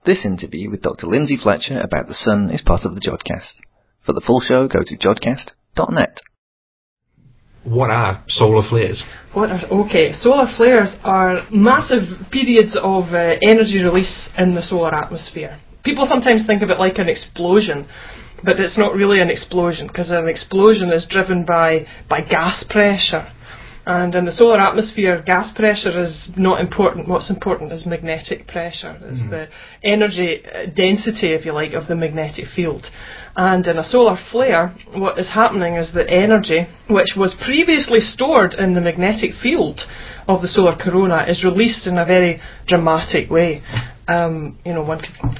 This interview with Dr. Lindsay Fletcher about the Sun is part of the Jodcast. For the full show, go to jodcast.net. What are solar flares? Solar flares are massive periods of energy release in the solar atmosphere. People sometimes think of it like an explosion, but it's not really an explosion, because an explosion is driven by gas pressure. And in the solar atmosphere, gas pressure is not important. What's important is magnetic pressure. It's the energy density, if you like, of the magnetic field. And in a solar flare, what is happening is that energy, which was previously stored in the magnetic field of the solar corona, is released in a very dramatic way. One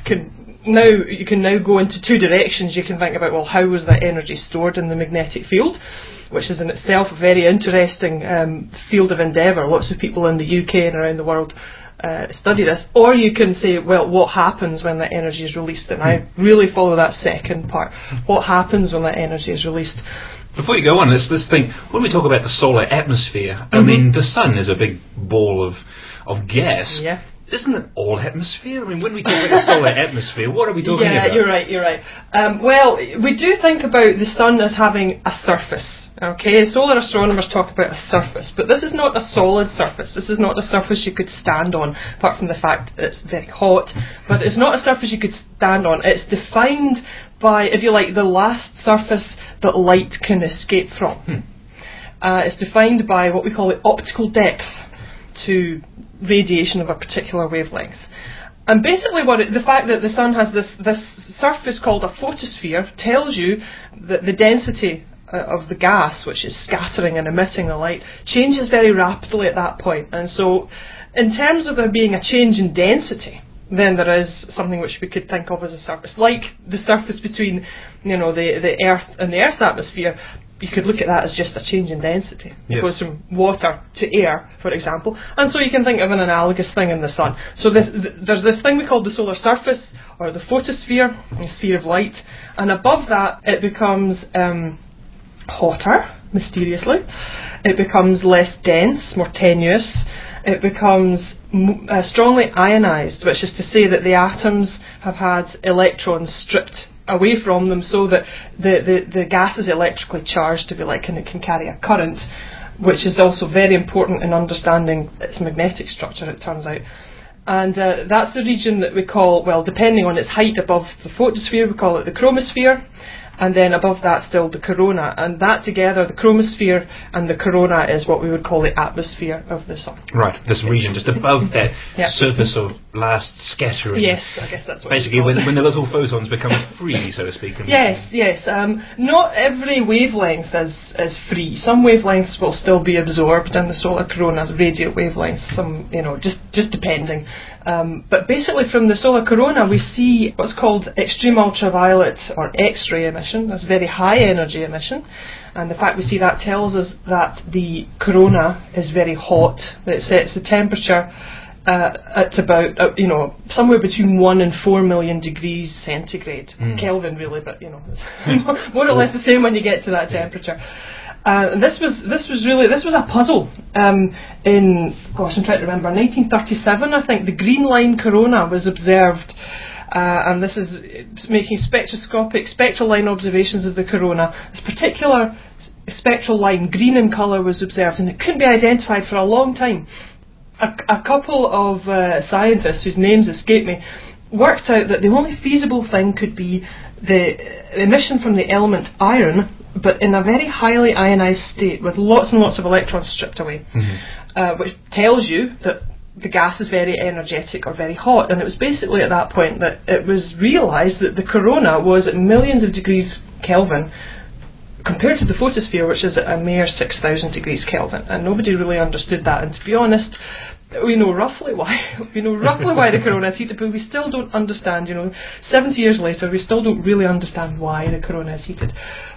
you can now go into two directions. You can think about, well, how was that energy stored in the magnetic field, which is in itself a very interesting field of endeavour. Lots of people in the UK and around the world study this. Or you can say, well, what happens when that energy is released? And I really follow that second part. What happens when that energy is released? Before you go on, this thing, when we talk about the solar atmosphere, I mean, the sun is a big ball of gas. Yeah. Isn't it all atmosphere? I mean, when we talk about the solar atmosphere, what are we talking about? Yeah, you're right. Well, we do think about the sun as having a surface. Okay, solar astronomers talk about a surface, but this is not a solid surface. This is not a surface you could stand on, apart from the fact that it's very hot. But it's not a surface you could stand on. It's defined by, if you like, the last surface that light can escape from. It's defined by what we call the optical depth to radiation of a particular wavelength. And basically the fact that the sun has this surface called a photosphere tells you that the density of the gas, which is scattering and emitting the light, changes very rapidly at that point. And so in terms of there being a change in density, then there is something which we could think of as a surface, like the surface between the Earth and the Earth's atmosphere. You could look at that as just a change in density. It goes from water to air, for example. And so you can think of an analogous thing in the sun. So there's this thing we call the solar surface, or the photosphere, the sphere of light. And above that, it becomes hotter, mysteriously. It becomes less dense, more tenuous. It becomes strongly ionized, which is to say that the atoms have had electrons stripped away from them, so that the gas is electrically charged, if you like, and it can carry a current, which is also very important in understanding its magnetic structure, it turns out. And that's the region that we call, well, depending on its height above the photosphere, we call it the chromosphere. And then above that still the corona, and that together, the chromosphere and the corona, is what we would call the atmosphere of the sun. Right, this region just above that surface of last scattering. Yes, I guess that's what basically when the little photons become free, so to speak. Yes. Not every wavelength is free. Some wavelengths will still be absorbed in the solar corona, radio wavelengths. Some, just depending. But basically from the solar corona we see what's called extreme ultraviolet or X-ray emission. That's very high energy emission, and the fact we see that tells us that the corona is very hot. It sets the temperature at about somewhere between 1 and 4 million degrees centigrade. Kelvin really, but more or less the same when you get to that temperature. And this was a puzzle. I'm trying to remember, 1937, I think, the green line corona was observed, and this is making spectral line observations of the corona. This particular spectral line, green in colour, was observed, and it couldn't be identified for a long time. A couple of scientists, whose names escape me, worked out that the only feasible thing could be the emission from the element iron, but in a very highly ionized state with lots and lots of electrons stripped away, which tells you that the gas is very energetic or very hot. And it was basically at that point that it was realised that the corona was at millions of degrees Kelvin compared to the photosphere, which is at a mere 6,000 degrees Kelvin, and nobody really understood that. And to be honest, we know roughly why the corona is heated, but we still don't understand. 70 years later, we still don't really understand why the corona is heated.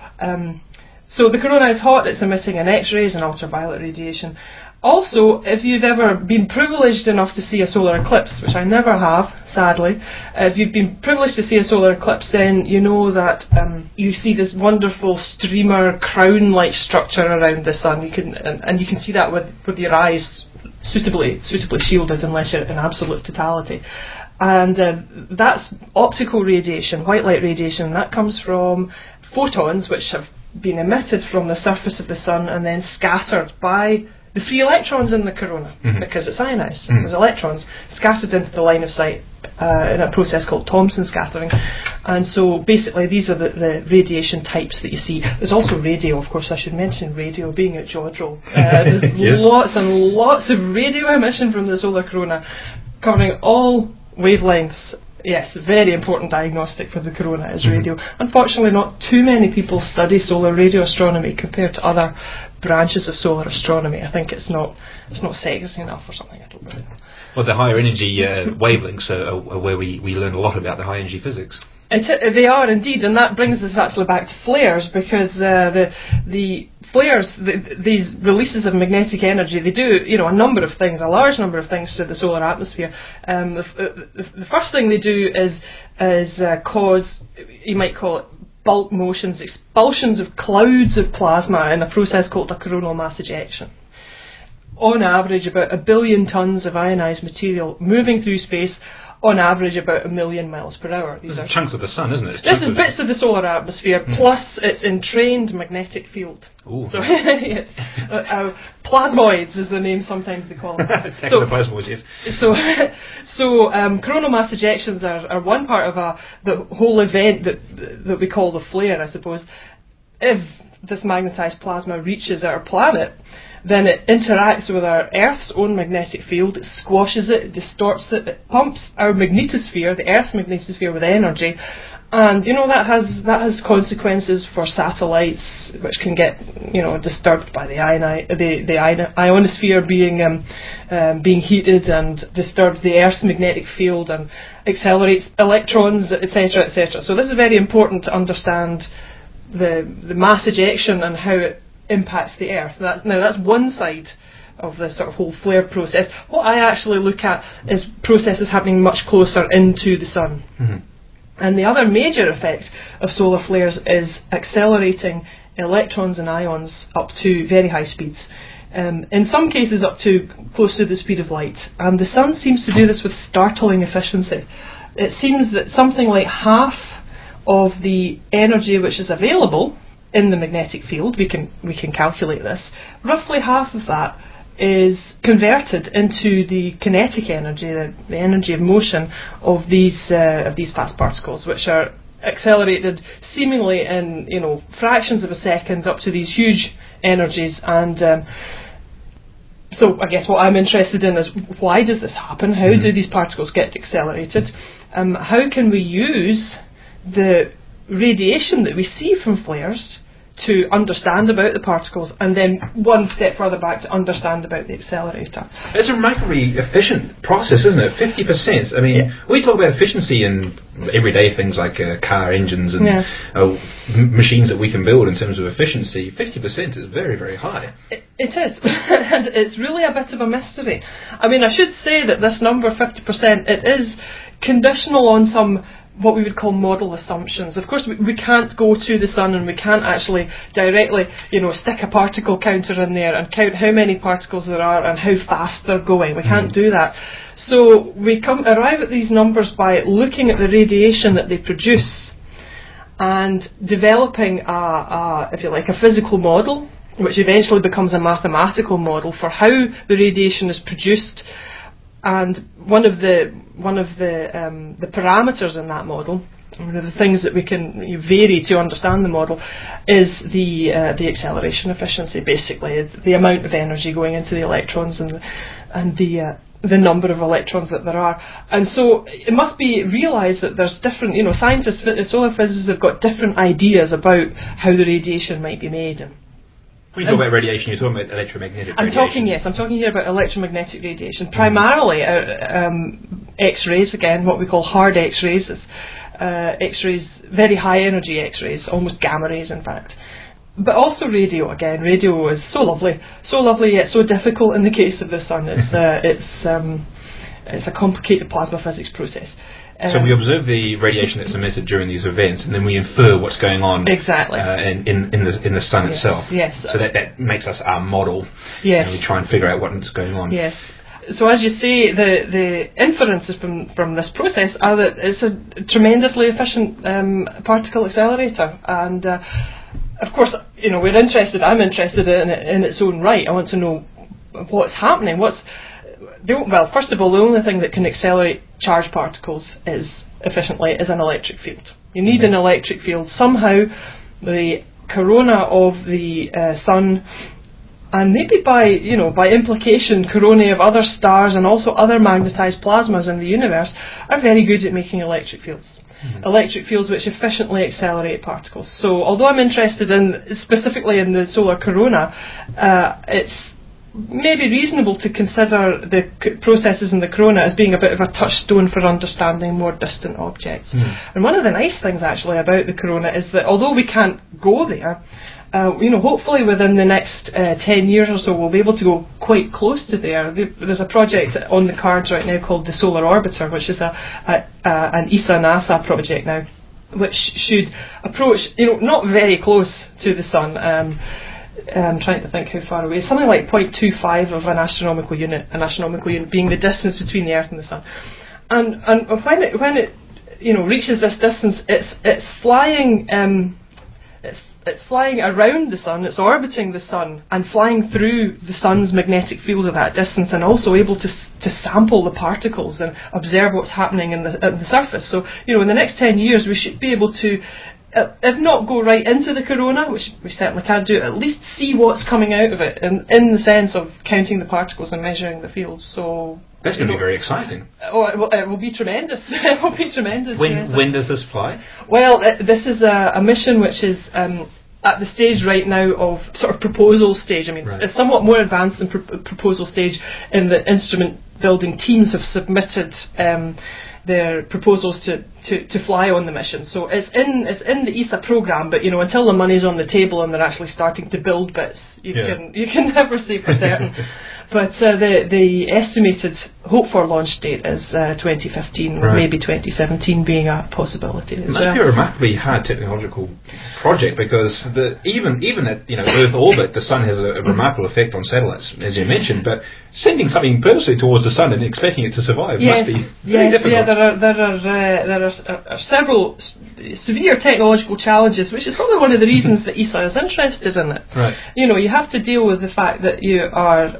So the corona is hot. It's emitting an X-rays and ultraviolet radiation. Also, if you've ever been privileged enough to see a solar eclipse, which I never have, sadly, if you've been privileged to see a solar eclipse, then you know that you see this wonderful streamer crown-like structure around the sun. You can see that with your eyes suitably shielded, unless you're in absolute totality. And that's optical radiation, white light radiation. That comes from photons which have been emitted from the surface of the sun and then scattered by the free electrons in the corona, because it's ionised. There's electrons scattered into the line of sight in a process called Thomson scattering. And so basically these are the radiation types that you see. There's also radio, of course. I should mention radio, being at Jodrell. There's yes. lots and lots of radio emission from the solar corona, covering all wavelengths. Yes, very important diagnostic for the corona is radio. Unfortunately, not too many people study solar radio astronomy compared to other branches of solar astronomy. I think it's not sexy enough or something. I don't really know. Well, the higher energy wavelengths are where we learn a lot about the high energy physics. They are indeed, and that brings us actually back to flares, because the flares, these releases of magnetic energy, they do a number of things, a large number of things to the solar atmosphere. The first thing they do is cause, you might call it bulk motions, expulsions of clouds of plasma in a process called a coronal mass ejection. On average, about 1 billion tons of ionised material moving through space, on average about 1 million miles per hour. These are chunks of the sun, isn't it? This is bits of the solar atmosphere, plus its entrained magnetic field. Ooh. So, yes. Plasmoids is the name sometimes they call them. Plasmoids, yes. So coronal mass ejections are one part of the whole event that we call the flare, I suppose. If this magnetised plasma reaches our planet, then it interacts with our Earth's own magnetic field, it squashes it, it distorts it, it pumps our magnetosphere, the Earth's magnetosphere, with energy, and that has consequences for satellites, which can get disturbed by the ionosphere being heated, and disturbs the Earth's magnetic field and accelerates electrons, etc., etc. So this is very important to understand the mass ejection and how it impacts the Earth. Now that's one side of the sort of whole flare process. What I actually look at is processes happening much closer into the sun. And the other major effect of solar flares is accelerating electrons and ions up to very high speeds. In some cases up to close to the speed of light. And the sun seems to do this with startling efficiency. It seems that something like half of the energy which is available in the magnetic field, we can calculate this, roughly half of that is converted into the kinetic energy, the energy of motion of these fast particles, which are accelerated seemingly in fractions of a second up to these huge energies. And so I guess what I'm interested in is, why does this happen? How do these particles get accelerated? How can we use the radiation that we see from flares to understand about the particles, and then one step further back to understand about the accelerator? It's a remarkably efficient process, isn't it? 50%. I mean, we talk about efficiency in everyday things like car engines and machines that we can build in terms of efficiency. 50% is very, very high. It is. And it's really a bit of a mystery. I mean, I should say that this number, 50%, it is conditional on some what we would call model assumptions. Of course, we can't go to the sun, and we can't actually directly, stick a particle counter in there and count how many particles there are and how fast they're going. We can't do that. So we arrive at these numbers by looking at the radiation that they produce and developing if you like, a physical model, which eventually becomes a mathematical model for how the radiation is produced. And one of the parameters in that model, one of the things that we can vary to understand the model, is the acceleration efficiency. Basically, it's the amount of energy going into the electrons and the number of electrons that there are. And so it must be realised that there's different, scientists, solar physicists have got different ideas about how the radiation might be made. When you talk about radiation, you're talking about electromagnetic radiation. I'm talking here about electromagnetic radiation, primarily X-rays, again, what we call hard X-rays. X-rays, very high energy X-rays, almost gamma rays in fact. But also radio, again. Radio is so lovely yet so difficult in the case of the sun. It's a complicated plasma physics process. So we observe the radiation that's emitted during these events, and then we infer what's going on exactly in the sun itself. Yes. So that makes us our model. Yes. And we try and figure out what's going on. Yes. so as you say, the inferences from this process are that it's a tremendously efficient particle accelerator, and of course, we're interested. I'm interested in it in its own right. I want to know what's happening. First of all, the only thing that can accelerate charged particles efficiently is an electric field. You need an electric field. Somehow the corona of the sun, and maybe by implication coronae of other stars and also other magnetized plasmas in the universe, are very good at making electric fields. Electric fields which efficiently accelerate particles. So although I'm interested specifically in the solar corona, it's maybe reasonable to consider the processes in the corona as being a bit of a touchstone for understanding more distant objects. And one of the nice things actually about the corona is that although we can't go there, hopefully within the next 10 years or so we'll be able to go quite close to there. There's a project on the cards right now called the Solar Orbiter, which is an ESA-NASA project now, which should approach, not very close to the sun. I'm trying to think how far away. Something like 0.25 of an astronomical unit being the distance between the Earth and the sun. And when it reaches this distance, it's flying. It's flying around the sun. It's orbiting the sun and flying through the sun's magnetic field at that distance, and also able to sample the particles and observe what's happening at the surface. So in the next 10 years, we should be able to, if not go right into the corona, which we certainly can't do, at least see what's coming out of it, in the sense of counting the particles and measuring the fields. So that's going to be very exciting. Oh, it will be tremendous. It will be tremendous. When does this fly? Well, this is a mission which is at the stage right now of sort of proposal stage. I mean, it's somewhat more advanced than proposal stage, in the instrument building teams have submitted their proposals to fly on the mission. So it's in the ESA program, but until the money's on the table and they're actually starting to build bits, you can never say for certain. But the estimated hope for launch date is 2015, or maybe 2017 being a possibility. It must be a remarkably hard technological project, because even at Earth orbit, the sun has a remarkable effect on satellites, as you mentioned, but sending something purposely towards the sun and expecting it to survive must be very difficult. Yeah, there are several severe technological challenges, which is probably one of the reasons that ESA is interested in it. Right. You have to deal with the fact that you're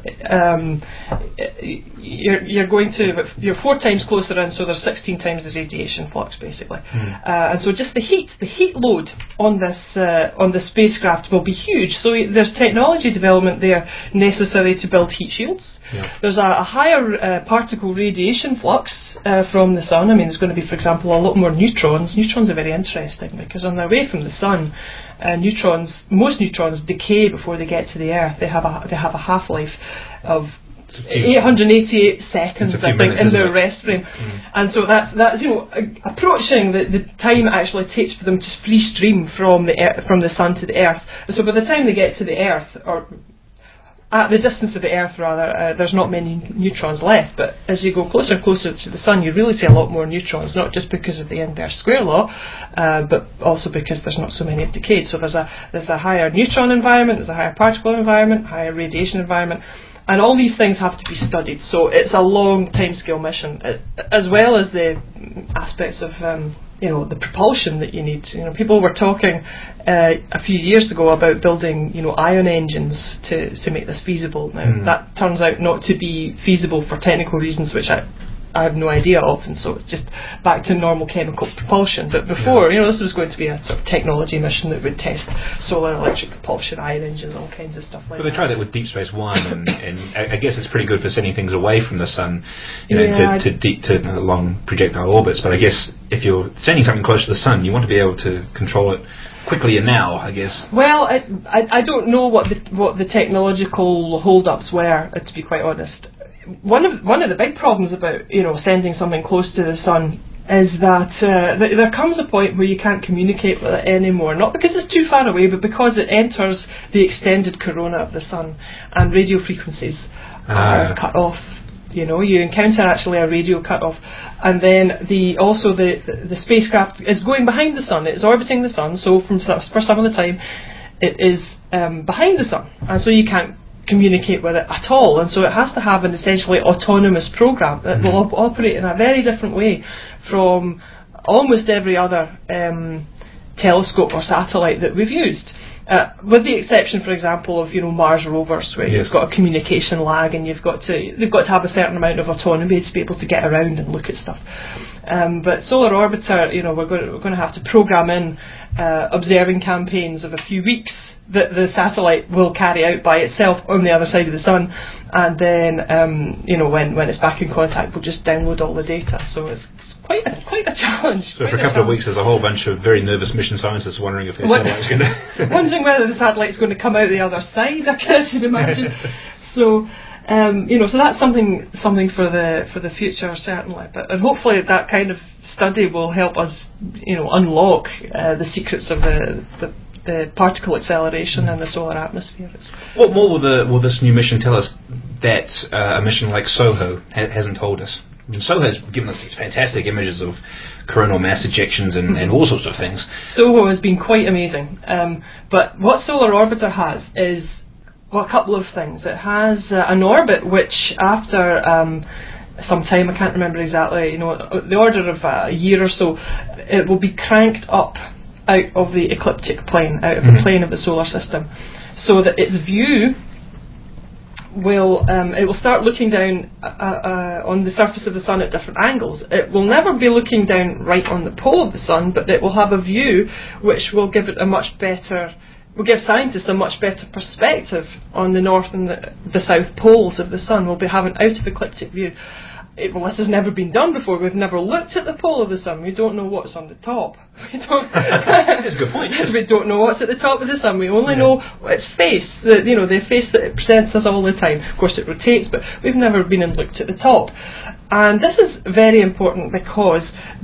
4 times closer in, so there's 16 times the radiation flux, basically. And so just the heat load on this spacecraft will be huge. So there's technology development there necessary to build heat shields. Yeah. There's a higher particle radiation flux from the sun. I mean, there's going to be, for example, a lot more neutrons. Neutrons are very interesting because on their way from the sun, most neutrons decay before they get to the Earth. They have a half-life of 888 seconds, I think, in their rest frame. And so that's approaching the time it actually takes for them to free stream from the sun to the Earth. And so by the time they get to the Earth, or at the distance of the Earth rather, there's not many neutrons left, but as you go closer and closer to the sun, you really see a lot more neutrons, not just because of the inverse square law, but also because there's not so many have decayed. So there's a higher neutron environment, there's a higher particle environment, higher radiation environment, and all these things have to be studied. So it's a long timescale mission, as well as the aspects of the propulsion that you need. People were talking a few years ago about building ion engines to make this feasible. Now that turns out not to be feasible for technical reasons, which I have no idea of, and so it's just back to normal chemical propulsion. But before, this was going to be a sort of technology mission that would test solar electric propulsion, ion engines, all kinds of stuff like that. But they tried that with Deep Space One, and I guess it's pretty good for sending things away from the sun, to long projectile orbits. But I guess if you're sending something close to the sun, you want to be able to control it quickly and now, I guess. Well, I don't know what the technological hold-ups were, to be quite honest. One of the big problems about sending something close to the sun is that there comes a point where you can't communicate with it anymore, not because it's too far away, but because it enters the extended corona of the sun, and radio frequencies are cut off. You encounter actually a radio cut-off, and then the spacecraft is going behind the sun. It's orbiting the sun, so for some of the time it is behind the sun, and so you can't communicate with it at all, and so it has to have an essentially autonomous program that will operate in a very different way from almost every other telescope or satellite that we've used. With the exception, for example, of Mars rovers, where you've got a communication lag, and they've got to have a certain amount of autonomy to be able to get around and look at stuff. But Solar Orbiter, we're going to have to program in observing campaigns of a few weeks that the satellite will carry out by itself on the other side of the sun, and then when it's back in contact, we'll just download all the data. So it's quite a challenge. So for a couple of weeks, there's a whole bunch of very nervous mission scientists wondering if their satellite's going to wondering whether the satellite's going to come out the other side. I can imagine. So so that's something for the future, certainly. But and hopefully that kind of study will help us unlock the secrets of the particle acceleration in the solar atmosphere. What more will this new mission tell us that a mission like SOHO hasn't told us? And SOHO has given us these fantastic images of coronal mass ejections and all sorts of things. SOHO has been quite amazing. But what Solar Orbiter has is a couple of things. It has an orbit which, after some time, I can't remember exactly, the order of a year or so, it will be cranked up out of the ecliptic plane, out of the plane of the solar system, so that its view will start looking down on the surface of the sun at different angles. It will never be looking down right on the pole of the sun, but it will have a view which will give it will give scientists a much better perspective on the north and the south poles of the sun. We'll be having out of ecliptic view. This has never been done before. We've never looked at the pole of the sun. We don't know what's on the top. That's a good point. Yes. We don't know what's at the top of the sun. We only know its face. The face that it presents us all the time. Of course, it rotates, but we've never been and looked at the top. And this is very important because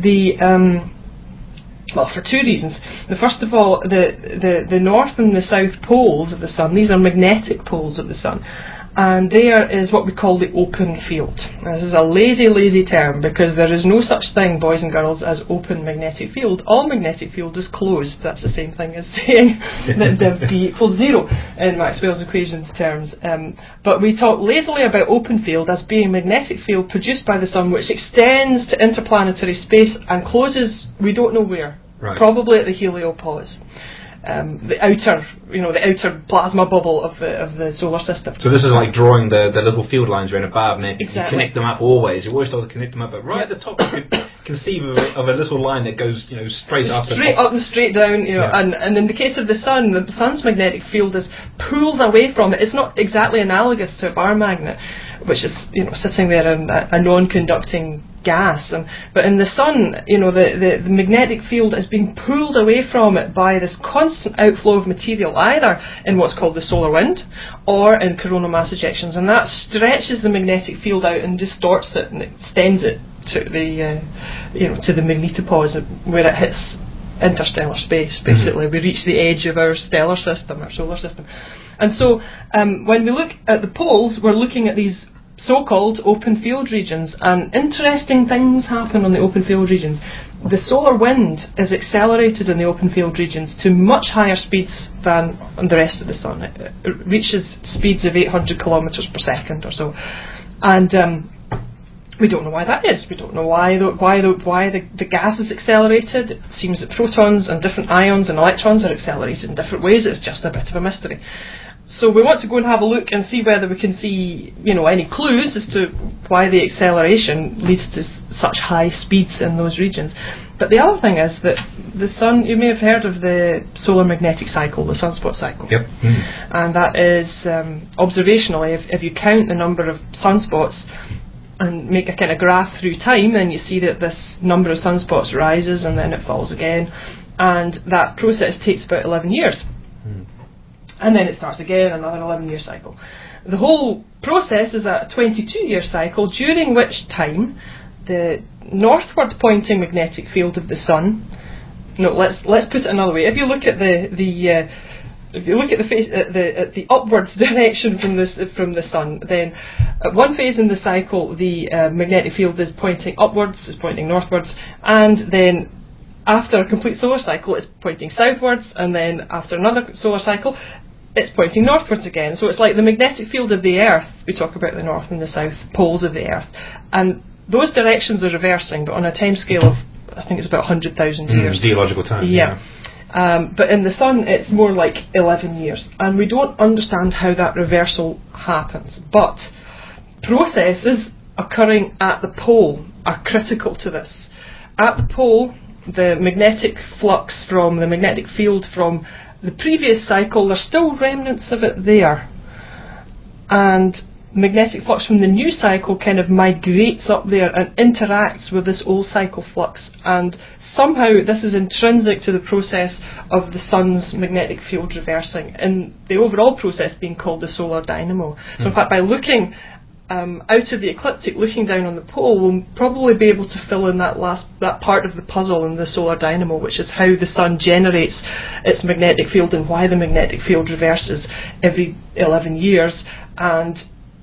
for two reasons. First of all, the north and the south poles of the sun. These are magnetic poles of the sun. And there is what we call the open field. Now, this is a lazy term because there is no such thing, boys and girls, as open magnetic field. All magnetic field is closed. That's the same thing as saying that div D equals 0 in Maxwell's equations terms. But we talk lazily about open field as being magnetic field produced by the sun which extends to interplanetary space and closes, we don't know where, probably at the heliopause. The outer plasma bubble of the solar system. So this is like drawing the little field lines around a barb, and you connect them up always. You always have to connect them up, but right at the top you could conceive of a little line that goes straight up. Straight up and straight down, and in the case of the sun's magnetic field is pulled away from it. It's not exactly analogous to a bar magnet, which is sitting there in a non-conducting gas, but in the sun, the magnetic field is being pulled away from it by this constant outflow of material, either in what's called the solar wind or in coronal mass ejections, and that stretches the magnetic field out and distorts it and extends it to the magnetopause where it hits interstellar space. Basically, we reach the edge of our stellar system, our solar system, and so when we look at the poles, we're looking at these so-called open field regions, and interesting things happen on the open field regions. The solar wind is accelerated in the open field regions to much higher speeds than on the rest of the sun. It reaches speeds of 800 kilometres per second or so, and we don't know why that is. We don't know why the gas is accelerated. It seems that protons and different ions and electrons are accelerated in different ways. It's just a bit of a mystery. So we want to go and have a look and see whether we can see, any clues as to why the acceleration leads to such high speeds in those regions. But the other thing is that the sun, you may have heard of the solar magnetic cycle, the sunspot cycle. Yep. And that is, observationally, if you count the number of sunspots and make a kind of graph through time, then you see that this number of sunspots rises and then it falls again. And that process takes about 11 years. And then it starts again, another 11-year cycle. The whole process is a 22-year cycle, during which time the northward pointing magnetic field of the sun. Let's put it another way. If you look at the upwards direction from the sun, then at one phase in the cycle the magnetic field is pointing upwards, is pointing northwards, and then after a complete solar cycle it's pointing southwards, and then after another solar cycle it's pointing northwards again. So it's like the magnetic field of the Earth. We talk about the north and the south poles of the Earth, and those directions are reversing, but on a timescale of, I think it's about 100,000 years. Geological time. Yeah. But in the sun, it's more like 11 years, and we don't understand how that reversal happens. But processes occurring at the pole are critical to this. At the pole, the magnetic flux from the magnetic field from the previous cycle, there's still remnants of it there, and magnetic flux from the new cycle kind of migrates up there and interacts with this old cycle flux, and somehow this is intrinsic to the process of the sun's magnetic field reversing, and the overall process being called the solar dynamo. So in fact, by looking out of the ecliptic, looking down on the pole, we'll probably be able to fill in that part of the puzzle in the solar dynamo, which is how the sun generates its magnetic field and why the magnetic field reverses every 11 years. And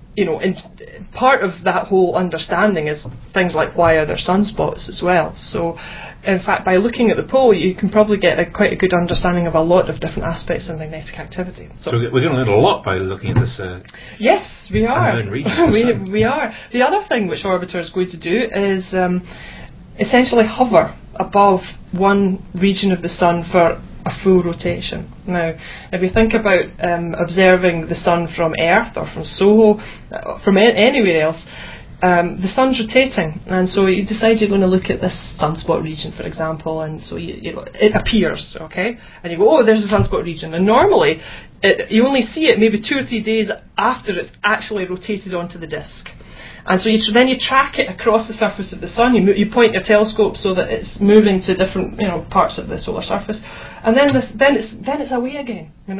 part of that whole understanding is things like why are there sunspots as well. So in fact, by looking at the pole, you can probably get quite a good understanding of a lot of different aspects of magnetic activity. So we're going to learn a lot by looking at this. Yes, we are. we are. The other thing which Orbiter is going to do is essentially hover above one region of the sun for a full rotation. Now, if you think about observing the sun from Earth or from SOHO, from anywhere else, the sun's rotating, and so you decide you're going to look at this sunspot region, for example, and so it appears, okay, and you go, oh, there's a sunspot region, and normally you only see it maybe 2 or 3 days after it's actually rotated onto the disk. And so then you track it across the surface of the sun. You point your telescope so that it's moving to different parts of the solar surface, and then it's away again. And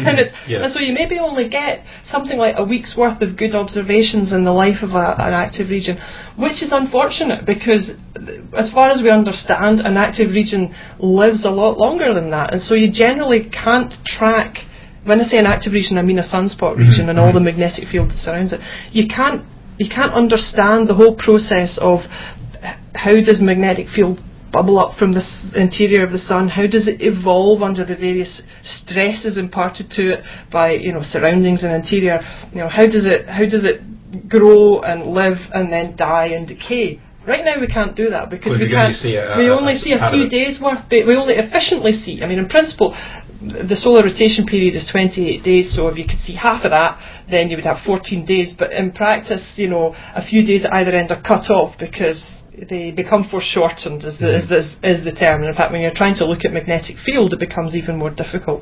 so you maybe only get something like a week's worth of good observations in the life of an active region, which is unfortunate because, as far as we understand, an active region lives a lot longer than that, and so you generally can't track. When I say an active region, I mean a sunspot region and all the magnetic field that surrounds it. You can't understand the whole process of how does magnetic field bubble up from the interior of the sun, how does it evolve under the various stresses imparted to it by surroundings and interior, how does it grow and live and then die and decay. Right now we can't do that because we only see a few days worth. We only efficiently see, in principle the solar rotation period is 28 days, so if you could see half of that, then you would have 14 days, but in practice, a few days at either end are cut off because they become foreshortened, is the term. And in fact, when you're trying to look at magnetic field, it becomes even more difficult.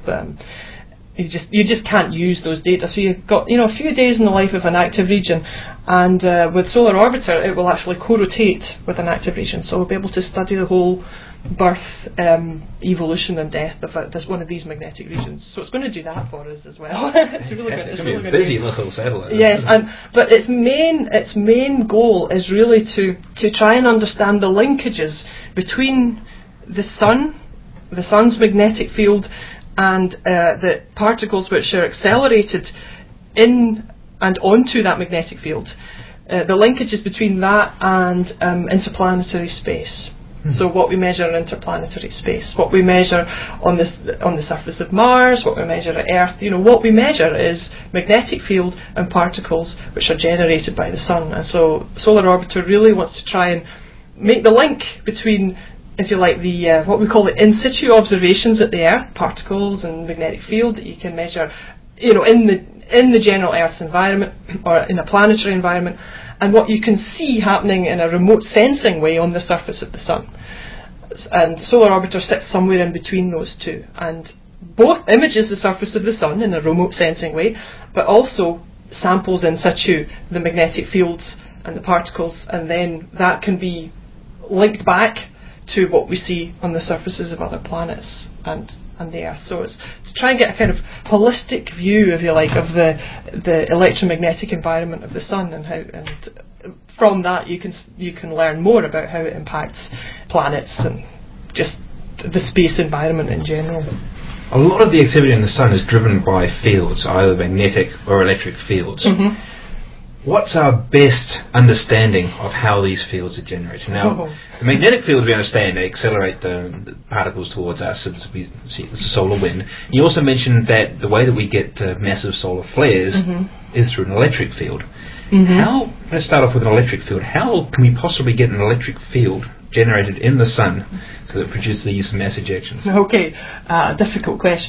You just can't use those data. So you've got a few days in the life of an active region, and with Solar Orbiter, it will actually co-rotate with an active region. So we'll be able to study the whole birth, evolution and death of one of these magnetic regions. So it's going to do that for us as well. It's really good. It's going to be a busy little satellite. Yes, but its main goal is really to try and understand the linkages between the sun's magnetic field and the particles which are accelerated in and onto that magnetic field. The linkages between that and interplanetary space. So what we measure in interplanetary space, what we measure on the surface of Mars, what we measure at Earth, what we measure is magnetic field and particles which are generated by the sun. And so Solar Orbiter really wants to try and make the link between, if you like, the what we call the in situ observations at the Earth, particles and magnetic field that you can measure, in the general Earth's environment or in a planetary environment, and what you can see happening in a remote sensing way on the surface of the sun. And Solar Orbiter sits somewhere in between those two, and both images the surface of the sun in a remote sensing way, but also samples in situ the magnetic fields and the particles, and then that can be linked back to what we see on the surfaces of other planets and the Earth. So it's to try and get a kind of holistic view, if you like, of the electromagnetic environment of the sun, and from that you can learn more about how it impacts planets and just the space environment in general. A lot of the activity in the sun is driven by fields, either magnetic or electric fields. what's our best understanding of how these fields are generated? Now, the magnetic fields we understand, they accelerate the particles towards us, as we see the solar wind. You also mentioned that the way that we get massive solar flares is through an electric field. Let's start off with an electric field. How can we possibly get an electric field generated in the sun so that produces these mass ejections? Okay, difficult question.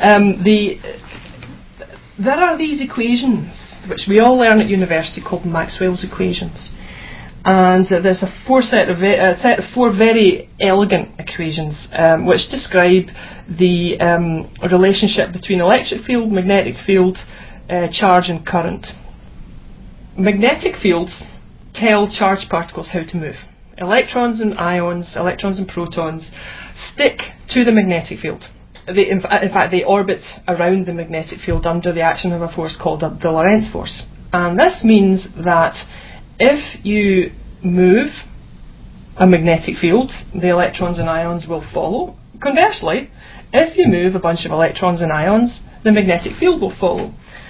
There are these equations which we all learn at university called Maxwell's equations, and there's a set of four very elegant equations which describe the relationship between electric field, magnetic field, charge and current. Magnetic fields tell charged particles how to move. Electrons and ions, electrons and protons stick to the magnetic field. In fact, they orbit around the magnetic field under the action of a force called the Lorentz force. And this means that if you move a magnetic field, the electrons and ions will follow. Conversely, if you move a bunch of electrons and ions, the magnetic field will follow.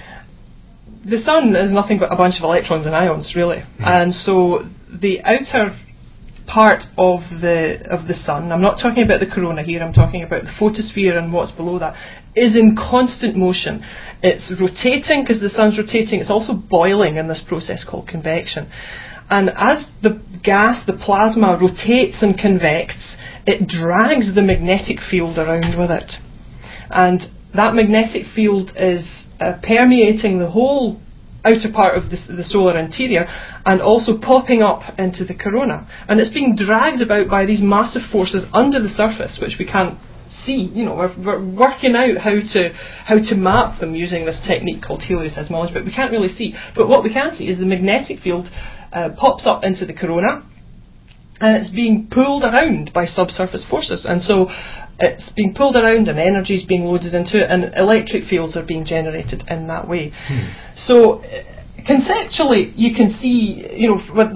The sun is nothing but a bunch of electrons and ions, really. And so the outer part of the sun, I'm not talking about the corona here, I'm talking about the photosphere and what's below that, is in constant motion. It's rotating because the sun's rotating, it's also boiling in this process called convection. And as the gas, the plasma, rotates and convects, it drags the magnetic field around with it. And that magnetic field is permeating the whole outer part of the solar interior and also popping up into the corona, and it's being dragged about by these massive forces under the surface which we can't see. We're working out how to map them using this technique called helioseismology, but we can't really see. But what we can see is the magnetic field pops up into the corona and it's being pulled around by subsurface forces, and so it's being pulled around and energy is being loaded into it, and electric fields are being generated in that way. So conceptually, you can see, with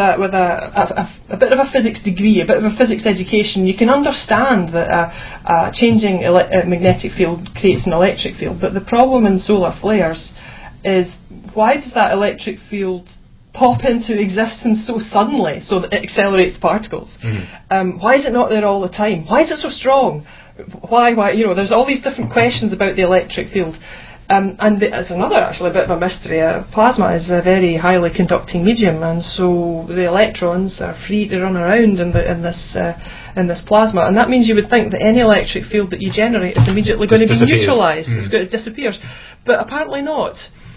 a bit of a physics degree, a bit of a physics education, you can understand that a changing magnetic field creates an electric field. But the problem in solar flares is, why does that electric field pop into existence so suddenly, so that it accelerates particles? Why is it not there all the time? Why is it so strong? Why? There's all these different questions about the electric field. And it's another, actually, a bit of a mystery. Plasma is a very highly conducting medium, and so the electrons are free to run around in this plasma, and that means you would think that any electric field that you generate is immediately going to be neutralised. It disappears, but apparently not.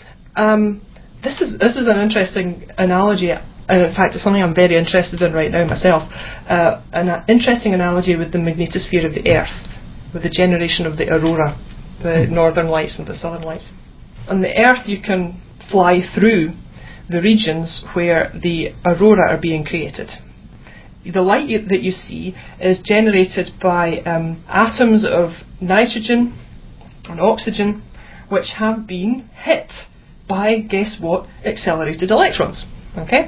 This is an interesting analogy. In fact, it's something I'm very interested in right now myself. An interesting analogy with the magnetosphere of the Earth, with the generation of the aurora, the northern lights and the southern lights. On the Earth, you can fly through the regions where the aurora are being created. The light that you see is generated by atoms of nitrogen and oxygen, which have been hit by, guess what, accelerated electrons. Okay?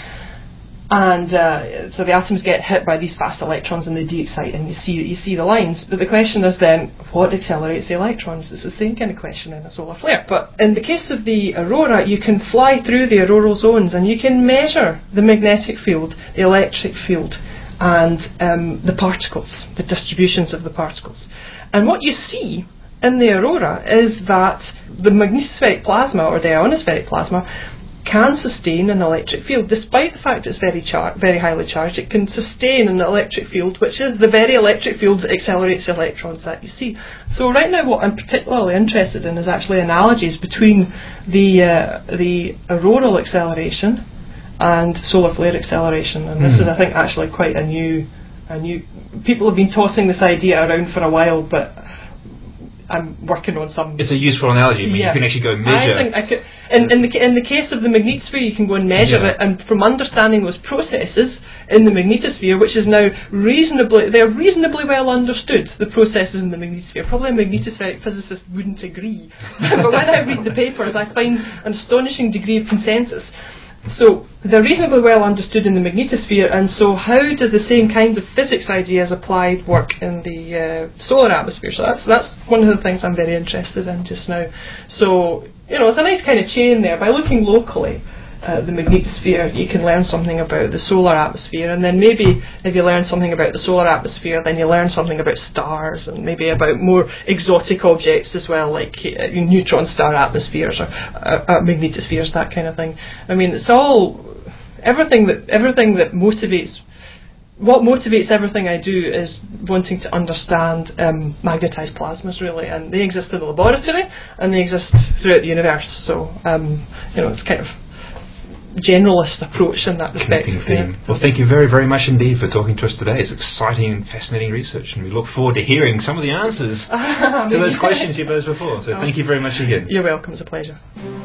And so the atoms get hit by these fast electrons and they de-excite, and you see the lines. But the question is then, what accelerates the electrons? It's the same kind of question in a solar flare. But in the case of the aurora, you can fly through the auroral zones and you can measure the magnetic field, the electric field, and the particles, the distributions of the particles. And what you see in the aurora is that the magnetospheric plasma, or the ionospheric plasma, can sustain an electric field. Despite the fact it's very highly charged, it can sustain an electric field, which is the very electric field that accelerates the electrons that you see. So right now what I'm particularly interested in is actually analogies between the auroral acceleration and solar flare acceleration, and this is, I think, actually quite a new people have been tossing this idea around for a while, but I'm working on some. It's a useful analogy. I mean, you can actually go measure. I think I could. In the case of the magnetosphere, you can go and measure it, and from understanding those processes in the magnetosphere, which is now they're reasonably well understood, the processes in the magnetosphere. Probably a magnetospheric physicist wouldn't agree, but when I read the papers, I find an astonishing degree of consensus. So they're reasonably well understood in the magnetosphere, and so how do the same kinds of physics ideas applied work in the solar atmosphere? So that's one of the things I'm very interested in just now. So, it's a nice kind of chain there. By looking locally, the magnetosphere, you can learn something about the solar atmosphere, and then maybe if you learn something about the solar atmosphere, then you learn something about stars, and maybe about more exotic objects as well, like neutron star atmospheres or magnetospheres, that kind of thing. I mean, it's all everything that motivates. What motivates everything I do is wanting to understand magnetised plasmas, really, and they exist in the laboratory and they exist throughout the universe. So it's kind of generalist approach in that respect. Connecting theme. Well, thank you very, very much indeed for talking to us today. It's exciting and fascinating research, and we look forward to hearing some of the answers to those questions you posed before. So thank you very much again. You're welcome. It's a pleasure.